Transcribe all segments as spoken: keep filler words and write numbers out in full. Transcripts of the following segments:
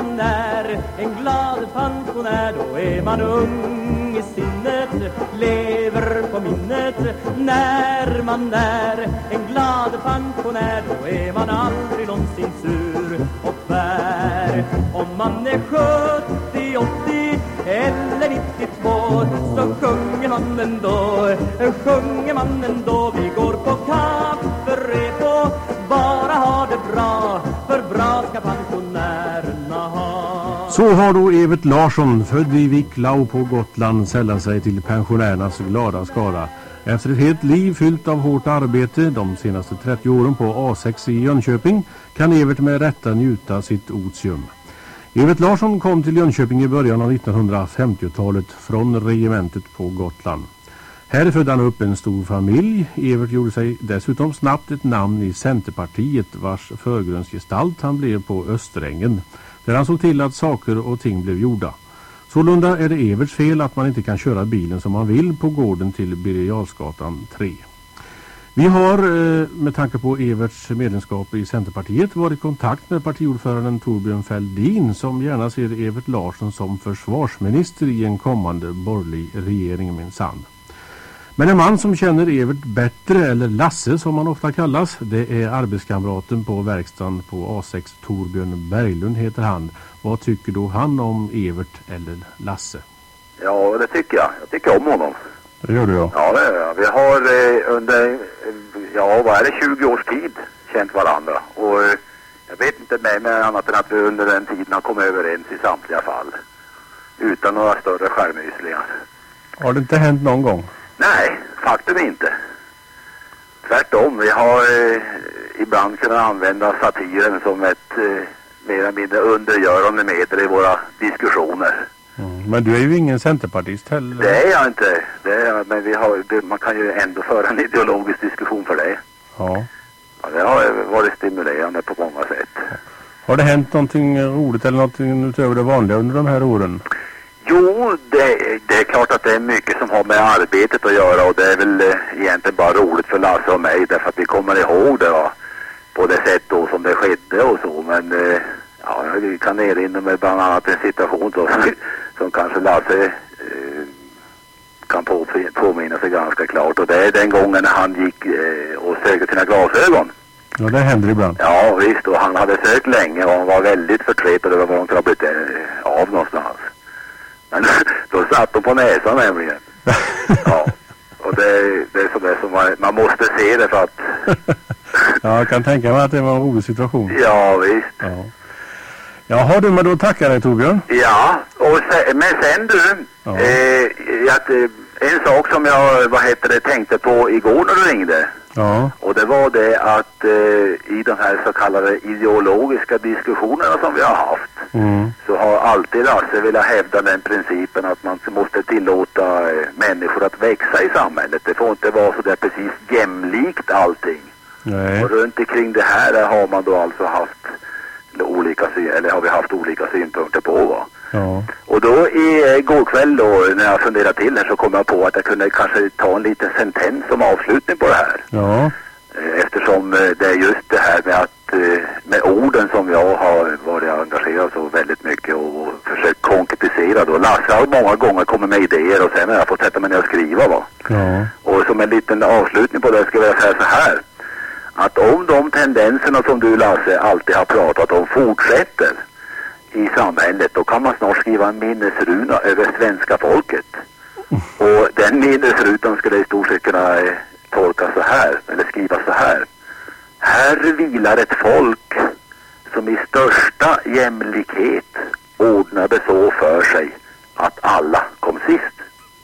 man är en glad pensionär, då är man ung i sinnet, lever på minnet. När man är en glad pensionär, då är man aldrig någonsin sur och bär. Om man är sjuttio, åttio eller nittiotvå, så sjunger man ändå, sjunger man ändå. Vi går på kafferep och bara ha det bra, för bra ska pensionärerna ha. Så har då Evert Larsson, född i Viklau på Gotland, sällat sig till pensionärernas glada skara. Efter ett helt liv fyllt av hårt arbete de senaste trettio åren på A sex i Jönköping kan Evert med rätta njuta sitt otium. Evert Larsson kom till Jönköping i början av nittonhundrafemtiotalet från regementet på Gotland. Här födde han upp en stor familj. Evert gjorde sig dessutom snabbt ett namn i Centerpartiet, vars förgrundsgestalt han blev på Österängen, där han såg till att saker och ting blev gjorda. Sålunda är det Everts fel att man inte kan köra bilen som man vill på gården till Birger Jarlsgatan tre. Vi har med tanke på Everts medlemskap i Centerpartiet varit i kontakt med partiordföranden Torbjörn Fälldin, som gärna ser Evert Larsson som försvarsminister i en kommande borgerlig regering minsann. Men en man som känner Evert bättre, eller Lasse som han ofta kallas, det är arbetskamraten på verkstaden på A sex, Torbjörn Berglund heter han. Vad tycker då han om Evert eller Lasse? Ja, det tycker jag. Jag tycker om honom. Det gör du, ja. Ja, det gör jag. Vi har eh, under, ja, vad är det, tjugo års tid känt varandra. Och eh, jag vet inte med mig annat än att vi under den tiden har kommit överens i samtliga fall. Utan några större skärmyslingar. Har det inte hänt någon gång? Nej, faktum inte. Tvärtom, vi har eh, ibland kunnat använda satiren som ett eh, mer eller mindre undergörande medel i våra diskussioner. Mm, men du är ju ingen centerpartist heller. Det är jag inte. Det är jag, men vi har, det, man kan ju ändå föra en ideologisk diskussion för det. Ja. Ja, det har varit stimulerande på många sätt. Har det hänt någonting roligt eller någonting utöver det vanliga under de här åren? Jo, det, det är klart att det är mycket som har med arbetet att göra, och det är väl eh, egentligen bara roligt för Lasse och mig därför att vi kommer ihåg det, va? På det sätt då som det skedde och så, men eh, ja, vi kan erinra mig bland annat en situation då, som kanske Lasse eh, kan på, påminna sig ganska klart, och det är den gången han gick eh, och sökte sina glasögon. Ja, det händer ibland. Ja, visst, och han hade sökt länge och han var väldigt förtretad över vad de kunde ha blivit eh, av någonstans. Men då satt de på näsan nämligen. Ja, och det, det är sådär som man, man måste se det för att... Ja, jag kan tänka mig att det var en rolig situation. Ja, visst. Ja. Jaha, du, men då tackar dig, Torbjörn. Ja, och sen, men sen du, ja. eh, att, en sak som jag, vad heter det, tänkte på igår när du ringde. Ja. Och det var det att eh, i de här så kallade ideologiska diskussionerna som vi har haft, mm. så har alltid Lasse velat hävda den principen att man måste tillåta eh, människor att växa i samhället. Det får inte vara så där precis jämlikt allting. Nej. Och runt omkring det här har man då alltså haft olika, eller har vi haft olika synpunkter på, va? Ja. Och då i går kväll då, när jag funderade till här, så kom jag på att jag kunde kanske ta en liten sentens som avslutning på det här. Ja. Eftersom det är just det här med att med orden som jag har varit engagerad så väldigt mycket och, och försökt konkretisera då. Lasse har många gånger kommit med idéer och sen har jag fått sätta mig ner och skriva, va? Ja. Och som en liten avslutning på det ska jag säga så här, att om de tendenserna som du, Lasse, alltid har pratat om fortsätter i samhället, då kan man snart skriva en minnesruna över svenska folket. Och den minnesrutan skulle i stort sett kunna eh, tolkas så här, eller skriva så här. Här vilar ett folk som i största jämlikhet ordnade så för sig att alla kom sist.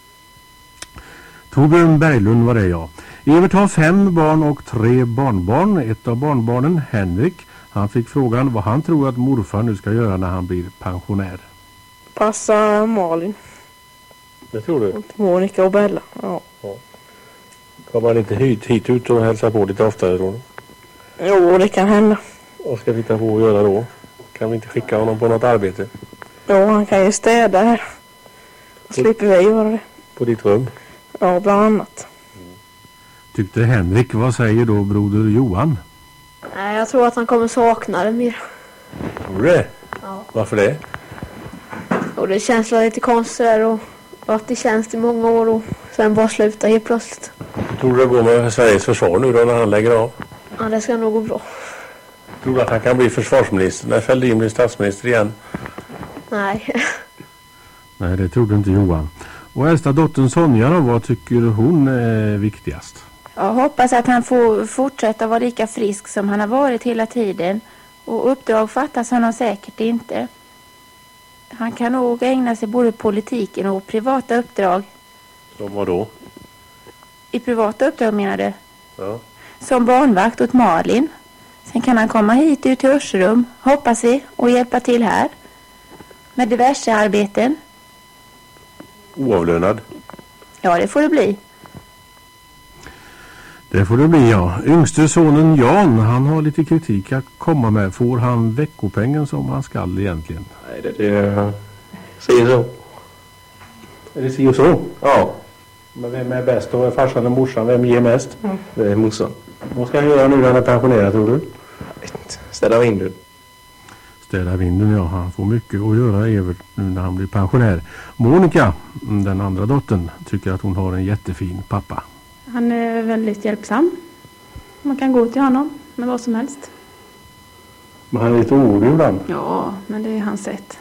Torbjörn Berglund var det, ja. Evert har fem barn och tre barnbarn. Ett av barnbarnen, Henrik, han fick frågan vad han tror att morfar nu ska göra när han blir pensionär. Passa Malin. Det tror du? Och Monica och Bella, ja. ja. Kommer han inte hit, hit ut och hälsa på lite oftare då? Jo, det kan hända. Vad ska vi ta på och göra då? Kan vi inte skicka honom på något arbete? Jo, han kan ju städa här. Då slipper vi göra det. På ditt rum? Ja, bland annat. Mm. Tyckte Henrik, vad säger då broder Johan? Nej, jag tror att han kommer sakna det mer. Tror du det? Ja. Varför det? Och det känns lite konstigt där och att det känns i många år och sen bara sluta helt plötsligt. Tror du det går med Sveriges försvar nu då när han lägger av? Ja, det ska nog gå bra. Tror du att han kan bli försvarsminister när Fälldin blir statsminister igen? Nej. Nej, det trodde inte Johan. Och äldsta dottern Sonja då, vad tycker hon är viktigast? Jag hoppas att han får fortsätta vara lika frisk som han har varit hela tiden. Och uppdrag fattas honom säkert inte. Han kan nog ägna sig både politiken och privata uppdrag. Som vad då? I privata uppdrag menar du? Ja. Som barnvakt åt Malin. Sen kan han komma hit ut till Urserum, hoppas vi, och hjälpa till här. Med diverse arbeten. Oavlönad? Ja, det får det bli. Det får det bli, ja. Yngste sonen Jan, han har lite kritik att komma med. Får han veckopengen som han skall egentligen? Nej, det, det säger så. Är det si och så? Ja. Men vem är bäst då? Är farsan och morsan? Vem ger mest? Mm. Det är morsan. Vad ska han göra nu när han är pensionerad, tror du? Jag vet inte. Städa vinden. Städa vinden, ja. Han får mycket att göra, Evert, nu när han blir pensionär. Monica, den andra dottern, tycker att hon har en jättefin pappa. Han är väldigt hjälpsam. Man kan gå till honom med vad som helst. Men han är lite orolig ibland. Ja, men det är hans sätt.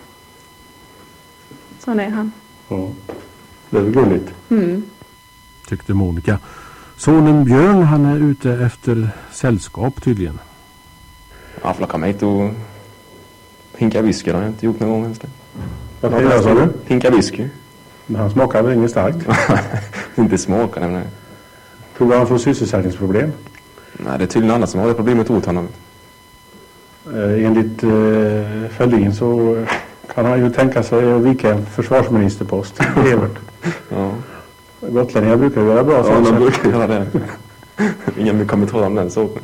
Sån är han. Ja, det är väl gulligt. Mm. Tyckte Monica. Sonen Björn, han är ute efter sällskap tydligen. Han får komma hit och hinka whisky. Det har jag inte gjort någon gång ens. Vad kan jag, sa du? Hinka whisky. Men han smakar väl inget starkt? Inte smakar det, men... Tror du han får sysselsättningsproblem? Nej, det är tydligen alla som har det problemet åt honom. Eh, enligt eh, Fälldin så kan han ju tänka sig att vika en försvarsministerpost. Evert. Ja. Gotlänningar brukar göra bra ja, saker. Ja, de brukar göra det. Ingen kommer tala om den saken.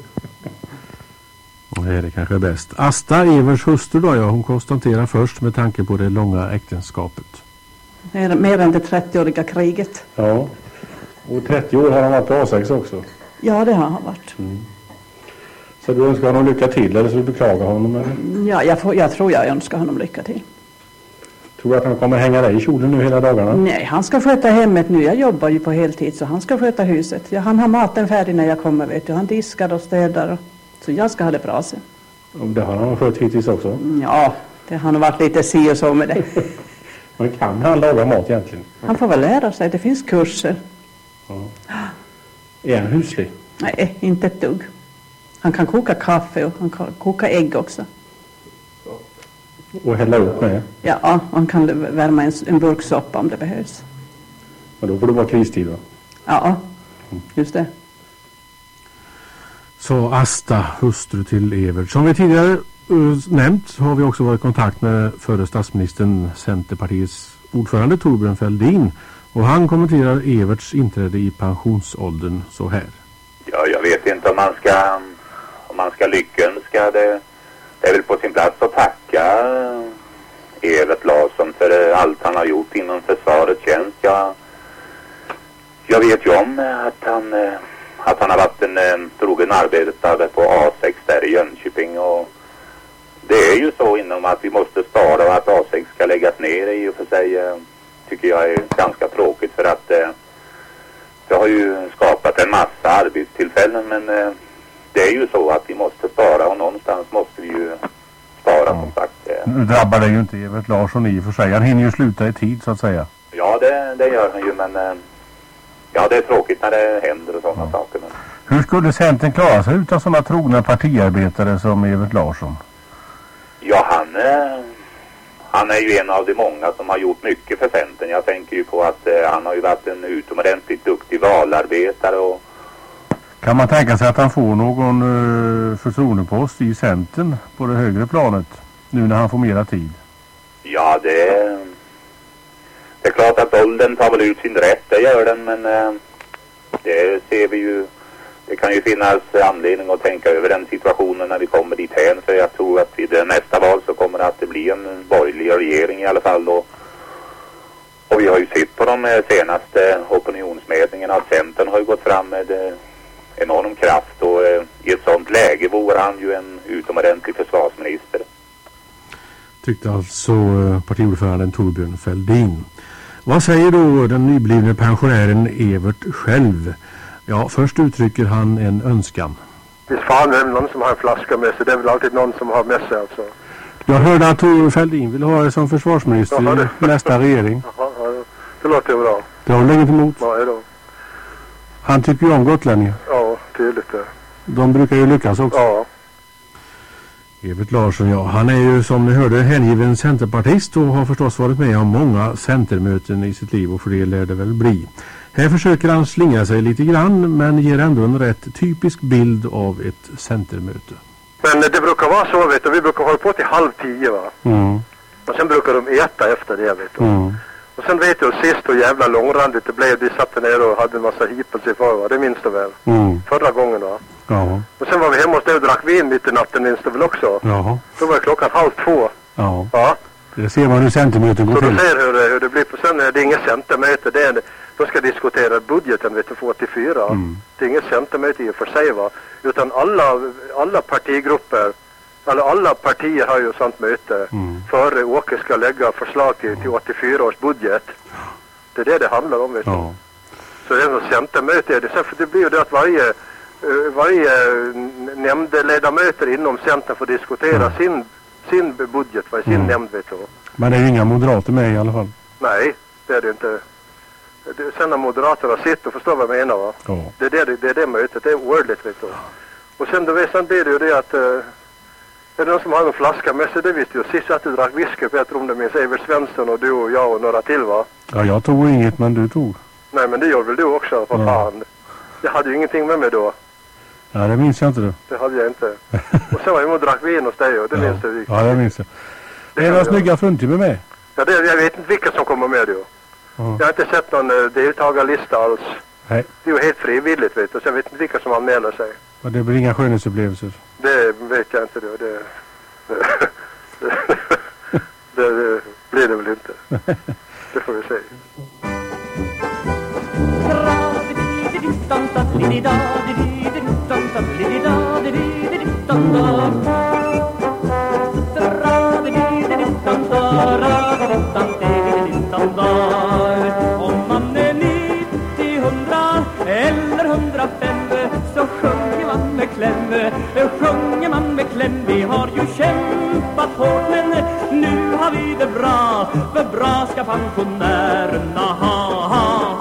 Nej, det kanske är bäst. Asta, Evers hustru då, ja, hon konstaterar först med tanke på det långa äktenskapet. Mer, mer än det trettioåriga kriget. Ja, och trettio år har han varit på A sex också. Ja, det har han varit. Mm. Så du önskar honom lycka till eller så du beklagar honom? Eller? Ja, jag, får, jag tror jag önskar honom lycka till. Tror du att han kommer hänga dig i kjolen nu hela dagarna? Nej, han ska sköta hemmet nu. Jag jobbar ju på heltid så han ska sköta huset. Ja, han har maten färdig när jag kommer, vet du. Han diskar och städar. Så jag ska ha det bra sen. Och det har han skött hittills också? Ja, det har nog varit lite si och så med det. Men kan han laga mat egentligen? Han får väl lära sig. Det finns kurser. Ja. Är han huslig? Nej, inte ett dugg. Han kan koka kaffe och han kan koka ägg också. Och hälla upp med? Ja, han kan värma en, en burksoppa om det behövs. Och då får det vara kristid va? Ja, just det. Så Asta, hustru till Evert. Som vi tidigare uh, nämnt har vi också varit i kontakt med förre statsministern, Centerpartiets ordförande Torbjörn Fälldin. Och han kommenterar Everts inträde i pensionsåldern så här. Ja, jag vet inte om man ska, om man ska lyckönska. Det, det är väl på sin plats att tacka Evert Larsson för allt han har gjort inom försvarets tjänst. Jag, jag vet ju om att han... att han har varit en eh, trogen arbetare på A sex där i Jönköping och det är ju så inom att vi måste spara och att A sex ska läggas ner i och för sig eh, tycker jag är ganska tråkigt för att eh, det har ju skapat en massa arbetstillfällen men eh, det är ju så att vi måste spara och någonstans måste vi ju spara ja. Som sagt. Eh. Nu drabbar det ju inte Evert Larsson i och för sig, han hinner ju sluta i tid så att säga. Ja det, det gör han ju men... Eh, Ja, det är tråkigt när det händer och sådana ja. saker. Men... Hur skulle Centern klara sig utan sådana trogna partiarbetare som Evert Larsson? Ja, han, eh, han är ju en av de många som har gjort mycket för Centern. Jag tänker ju på att eh, han har ju varit en utomordentligt duktig valarbetare. Och... Kan man tänka sig att han får någon eh, förtroendepost i Centern på det högre planet nu när han får mera tid? Ja, det... Det är klart att åldern tar väl ut sin rätt, det gör den, men eh, det ser vi ju, det kan ju finnas anledning att tänka över den situationen när vi kommer dit hän, för jag tror att vid nästa val så kommer det att det bli en borgerlig regering i alla fall och, och vi har ju sett på de senaste opinionsmätningarna att Centern har ju gått fram med eh, enorm kraft och eh, i ett sånt läge vore han ju en utomordentlig försvarsminister. Tyckte alltså eh, partiordföranden Torbjörn Fälldin. Vad säger då den nyblivne pensionären Evert själv? Ja, först uttrycker han en önskan. Visst fan är det någon som har en flaska med sig. Det är väl alltid någon som har med sig alltså. Jag hörde att Torbjörn Fälldin vill ha det som försvarsminister Jaha, det... i nästa regering. Jaha, ja, det låter ju bra. Det har du inget emot. Nej då. Han tycker ju om gotlänningar. Ja, tydligt det. De brukar ju lyckas också. Ja. Evert Larsson, ja. Han är ju som ni hörde hängiven centerpartist och har förstås varit med om många centermöten i sitt liv och för det lär det väl bli. Här försöker han slinga sig lite grann men ger ändå en rätt typisk bild av ett centermöte. Men det brukar vara så, vet du. Vi brukar hålla på till halv tio, va? Mm. Och sen brukar de äta efter det, vet du. Mm. Och sen vet du sist hur jävla långrandigt det blev. De satt ner och hade en massa hipelse för, va? Det minns du väl? Mm. Förra gången, va? Ja. Och sen var vi hemma hos dig och drack vin mitt i natten, minns du väl också? Ja. Då var det klockan halv två. Ja. Ja. Det ser man hur centermöten går så till. Så du ser hur, hur det blir. På sen är det inget centermöte. Det är, de ska diskutera budgeten, vet du, för åttiofyra. Mm. Det är inget centermöte i och för sig, va? Utan alla, alla partigrupper, eller alla partier har ju sånt möte. Mm. Före Åke ska lägga förslag till, till åttiofyra års budget. Det är det det handlar om, vet du. Ja. Så det är något centermöte. Det, för det blir ju det att varje, varje nämndeledamöter inom centern får diskutera mm. sin, sin budget, vad är sin mm. nämnd, vet du. Men det är ju inga moderater med i alla fall. Nej, det är det inte. Det, sen när moderaterna sitter och förstår vad jag menar, va? Ja. Det, är det, det är det mötet, det är oerhört, vet du. Och sen, då, sen blir det ju det att... Uh, är det någon som har en flaska med sig, det visste jag. Sist att du drack whisky, för jag tror om det minns Evert Svensson och du och jag och några till, va? Ja, jag tog inget, men du tog. Nej, men det gör väl du också, för ja. fan. Jag hade ju ingenting med mig då. Ja, det minns jag inte du. Det hade jag inte. Och sen var jag och drack vin hos dig, och det ja. minns du. Ja, det minns jag. Det är några snygga fruntimmer med. Ja, det, jag vet inte vilka som kommer med, du. Mm. Jag har inte sett någon uh, deltagarlista alls. Nej. Det är ju helt frivilligt, vet du. Så jag vet inte vilka som anmäler sig. Och det blir inga skönhetsupplevelser? Det vet jag inte, du. Det, det, det, det blir det väl inte. Det får vi se. Om man är nittio, hundra eller hundrafem så sjunger man med kläm, sjunger man med kläm. Vi har ju kämpat hårt men nu har vi det bra, för bra ska pensionärerna ha, ha.